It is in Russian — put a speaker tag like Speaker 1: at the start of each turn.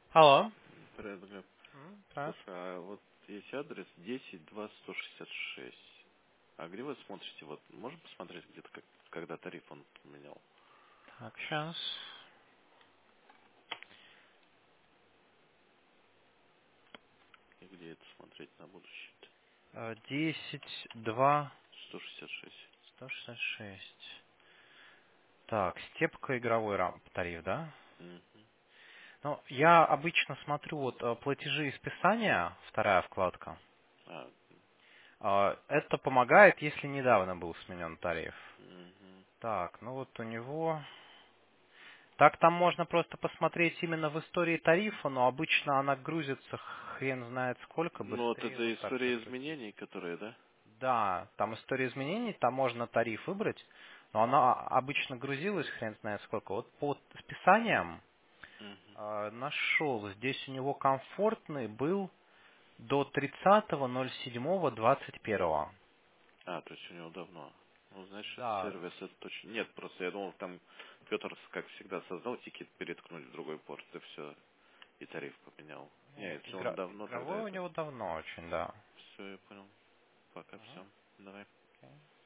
Speaker 1: Алло.
Speaker 2: Привет, Глеб.
Speaker 1: Привет.
Speaker 2: Слушай, а вот есть адрес 10.2.166. А где вы смотрите? Вот можем посмотреть где-то, когда тариф он поменял?
Speaker 1: Так, сейчас.
Speaker 2: И где это смотреть на будущее-то?
Speaker 1: 10, 2,
Speaker 2: 166.
Speaker 1: 166. Так, степка игровой тариф, да?
Speaker 2: Мгм.
Speaker 1: Ну, я обычно смотрю вот платежи и списания, вторая вкладка.
Speaker 2: А,
Speaker 1: Это помогает, если недавно был сменен тариф.
Speaker 2: мгм.
Speaker 1: Так, ну вот у него... Так там можно просто посмотреть именно в истории тарифа, но обычно она грузится хрен знает сколько,
Speaker 2: Ну вот
Speaker 1: быстрее
Speaker 2: это
Speaker 1: вот так
Speaker 2: история
Speaker 1: загрузить.
Speaker 2: изменений, которые, да?
Speaker 1: Да, там история изменений, там можно тариф выбрать, но она обычно грузилась хрен знает сколько. Вот по списаниям
Speaker 2: Мгм.
Speaker 1: нашел, здесь у него комфортный был до 30.07.21.
Speaker 2: А, то есть у него давно. Ну, значит,
Speaker 1: Да,
Speaker 2: сервис это точно... Нет, просто я думал, там Петр, как всегда, создал тикет переткнуть в другой порт, и все, и тариф поменял. Не, если он давно, тогда
Speaker 1: игровой у
Speaker 2: это...
Speaker 1: него давно очень, да.
Speaker 2: Все, я понял. Пока
Speaker 1: Мгм.
Speaker 2: все. Давай.
Speaker 1: Окей.